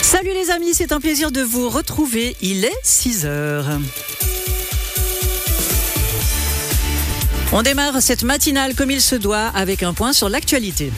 Salut les amis, c'est un plaisir de vous retrouver. Il est 6h. On démarre cette matinale comme il se doit avec un point sur l'actualité.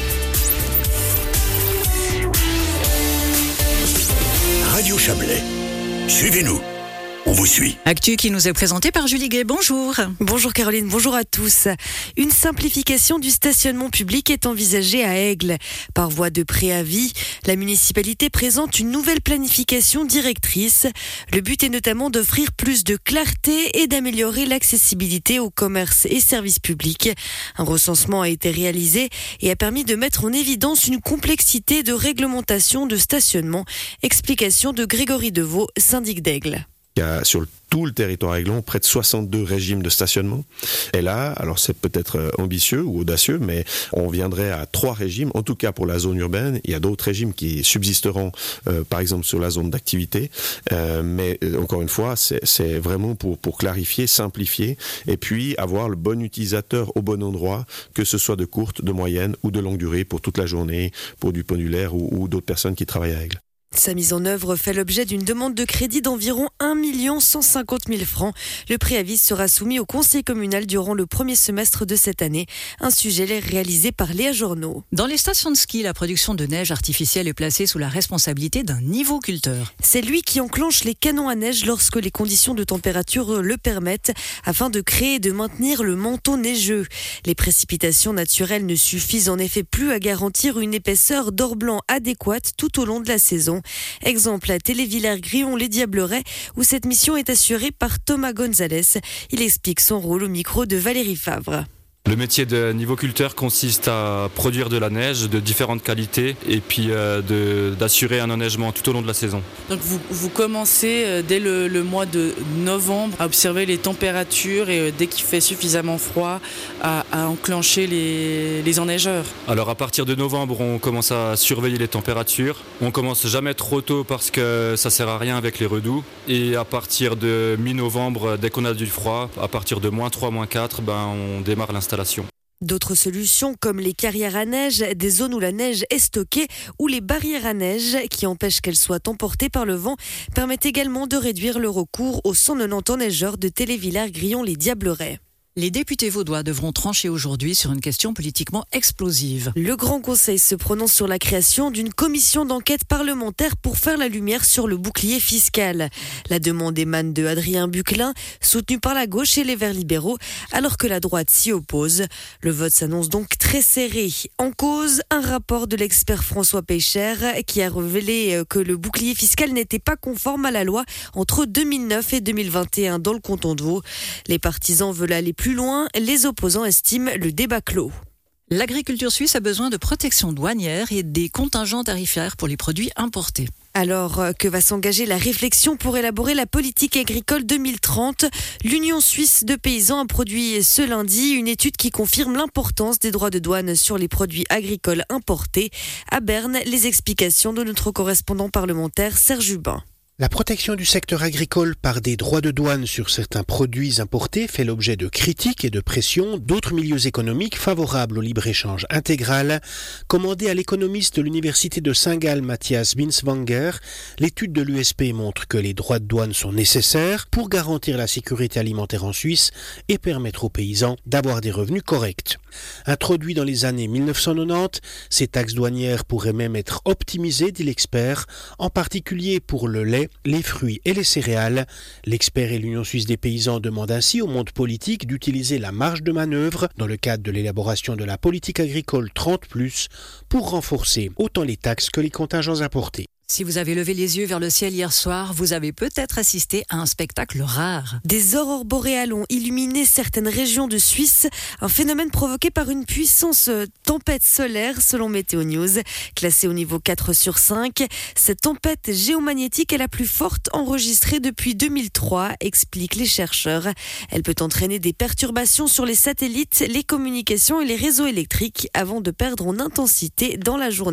Radio Chablais, suivez-nous, on vous suit. Actu qui nous est présenté par Julie Gay, bonjour. Bonjour Caroline, bonjour à tous. Une simplification du stationnement public est envisagée à Aigle. Par voie de préavis, la municipalité présente une nouvelle planification directrice. Le but est notamment d'offrir plus de clarté et d'améliorer l'accessibilité aux commerces et services publics. Un recensement a été réalisé et a permis de mettre en évidence une complexité de réglementation de stationnement. Explication de Grégory Deveau, syndic d'Aigle. Il y a sur tout le territoire aiglon près de 62 régimes de stationnement. Et là, alors c'est peut-être ambitieux ou audacieux, mais on viendrait à 3 régimes, en tout cas pour la zone urbaine. Il y a d'autres régimes qui subsisteront, par exemple sur la zone d'activité. Mais encore une fois, c'est vraiment pour clarifier, simplifier, et puis avoir le bon utilisateur au bon endroit, que ce soit de courte, de moyenne ou de longue durée pour toute la journée, pour du pendulaire ou d'autres personnes qui travaillent à Aigle. Sa mise en œuvre fait l'objet d'une demande de crédit d'environ 1 150 000 francs. Le préavis sera soumis au conseil communal durant le premier semestre de cette année. Un sujet réalisé par Léa Journeau. Dans les stations de ski, la production de neige artificielle est placée sous la responsabilité d'un nivoculteur. C'est lui qui enclenche les canons à neige lorsque les conditions de température le permettent, afin de créer et de maintenir le manteau neigeux. Les précipitations naturelles ne suffisent en effet plus à garantir une épaisseur d'or blanc adéquate tout au long de la saison. Exemple à Télévillers-Grillon les Diablerets, où cette mission est assurée par Thomas Gonzalez. Il explique son rôle au micro de Valérie Favre. Le métier de nivoculteur consiste à produire de la neige de différentes qualités et puis d'assurer un enneigement tout au long de la saison. Donc vous commencez dès le mois de novembre à observer les températures et dès qu'il fait suffisamment froid à enclencher les enneigeurs. Alors à partir de novembre, on commence à surveiller les températures. On commence jamais trop tôt parce que ça sert à rien avec les redous. Et à partir de mi-novembre, dès qu'on a du froid, à partir de -3, -4, on démarre l'installation. D'autres solutions comme les carrières à neige, des zones où la neige est stockée ou les barrières à neige qui empêchent qu'elle soit emportée par le vent permettent également de réduire le recours aux 190 enneigeurs de Télévillers-Grillon les Diablerets. Les députés vaudois devront trancher aujourd'hui sur une question politiquement explosive. Le Grand Conseil se prononce sur la création d'une commission d'enquête parlementaire pour faire la lumière sur le bouclier fiscal. La demande émane de Adrien Buquelin, soutenu par la gauche et les Verts libéraux, alors que la droite s'y oppose. Le vote s'annonce donc très serré. En cause, un rapport de l'expert François Pécher qui a révélé que le bouclier fiscal n'était pas conforme à la loi entre 2009 et 2021 dans le canton de Vaud. Les partisans veulent aller plus loin, les opposants estiment le débat clos. L'agriculture suisse a besoin de protection douanière et des contingents tarifaires pour les produits importés. Alors que va s'engager la réflexion pour élaborer la politique agricole 2030, l'Union suisse de paysans a produit ce lundi une étude qui confirme l'importance des droits de douane sur les produits agricoles importés. À Berne, les explications de notre correspondant parlementaire Serge Hubin. La protection du secteur agricole par des droits de douane sur certains produits importés fait l'objet de critiques et de pressions d'autres milieux économiques favorables au libre-échange intégral. Commandée à l'économiste de l'université de Saint-Gall, Matthias Binswanger, l'étude de l'USP montre que les droits de douane sont nécessaires pour garantir la sécurité alimentaire en Suisse et permettre aux paysans d'avoir des revenus corrects. Introduit dans les années 1990, ces taxes douanières pourraient même être optimisées, dit l'expert, en particulier pour le lait, les fruits et les céréales. L'expert et l'Union suisse des paysans demandent ainsi au monde politique d'utiliser la marge de manœuvre dans le cadre de l'élaboration de la politique agricole 30+, pour renforcer autant les taxes que les contingents importés. Si vous avez levé les yeux vers le ciel hier soir, vous avez peut-être assisté à un spectacle rare. Des aurores boréales ont illuminé certaines régions de Suisse, un phénomène provoqué par une puissance tempête solaire selon Météo News. Classée au niveau 4 sur 5, cette tempête géomagnétique est la plus forte enregistrée depuis 2003, expliquent les chercheurs. Elle peut entraîner des perturbations sur les satellites, les communications et les réseaux électriques avant de perdre en intensité dans la journée.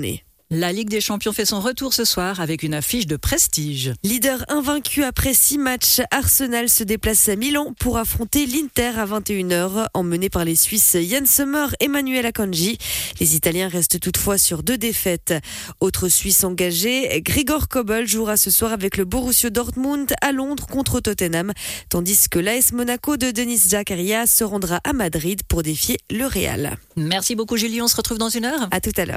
La Ligue des Champions fait son retour ce soir avec une affiche de prestige. Leader invaincu après 6 matchs, Arsenal se déplace à Milan pour affronter l'Inter à 21h, emmené par les Suisses Yann Sommer et Manuel Akanji. Les Italiens restent toutefois sur 2 défaites. Autre Suisse engagé, Gregor Kobel jouera ce soir avec le Borussia Dortmund à Londres contre Tottenham, tandis que l'AS Monaco de Denis Zakaria se rendra à Madrid pour défier le Real. Merci beaucoup Julie, on se retrouve dans une heure. À tout à l'heure.